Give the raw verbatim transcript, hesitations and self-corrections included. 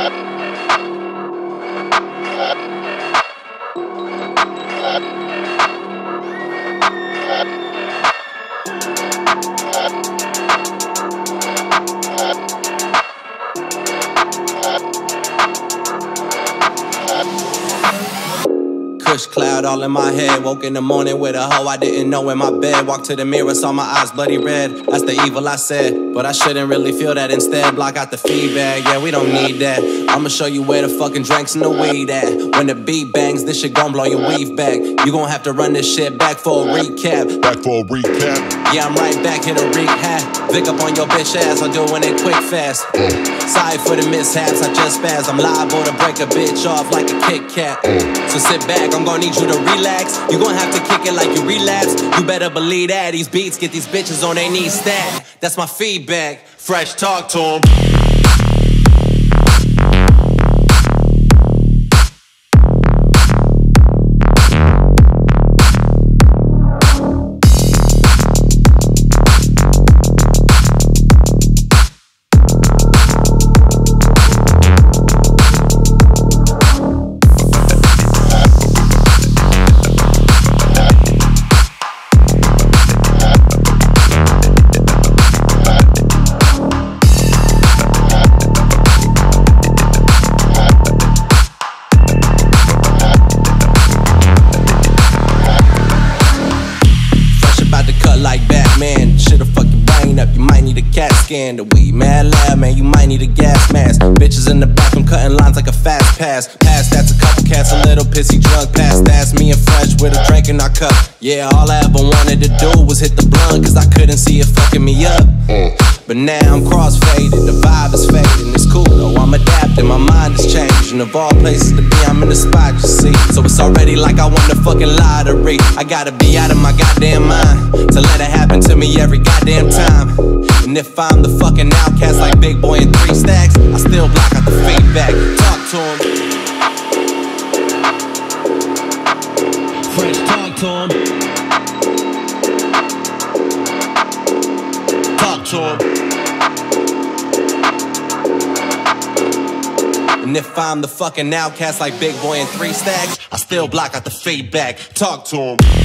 Kush cloud all in my head. Woke in the morning with a hoe I didn't know in my bed. Walked to the mirror, saw my eyes bloody red. That's the evil I said, but I shouldn't really feel that. Instead, block out the feedback. Yeah, we don't need that. I'ma show you where the fucking drinks and the weed at. When the beat bangs, this shit gon' blow your weave back. You gon' have to run this shit back for a recap. Back for a recap. Yeah, I'm right back here to wreak hat. Vic up on your bitch ass, I'll do it quick fast. Sorry for the mishaps, I just spaz. I'm liable to break a bitch off like a Kit Kat. So sit back, I'm gon' need you to relax. You gon' have to kick it like you relapse. You better believe that these beats get these bitches on their knees stat. That's my feedback. Fresh talk to 'em. Like Batman, shit'll fuck your brain up. You might need a CAT scan. The weed mad loud, man. You might need a gas mask. Bitches in the bathroom cutting lines like a fast pass. Pass that's a couple cats, a little pissy drunk. Pass that's me and Fresh with a drink in our cup. Yeah, all I ever wanted to do was hit the blunt, cause I couldn't see it fucking me up. But now I'm cross-faded, the vibe is fading. It's cool though, I'm adapting, my mind is changing. Of all places to be, I'm in the spot, you see. So it's already like I won the fucking lottery. I gotta be out of my goddamn mind to let it happen to me every goddamn time. And if I'm the fucking outcast like Big Boy in three stacks, I still block out the feedback. Talk to him. Fresh talk to him. Talk to him. And if I'm the fucking outcast like Big Boy in three stacks, I still block out the feedback. Talk to him.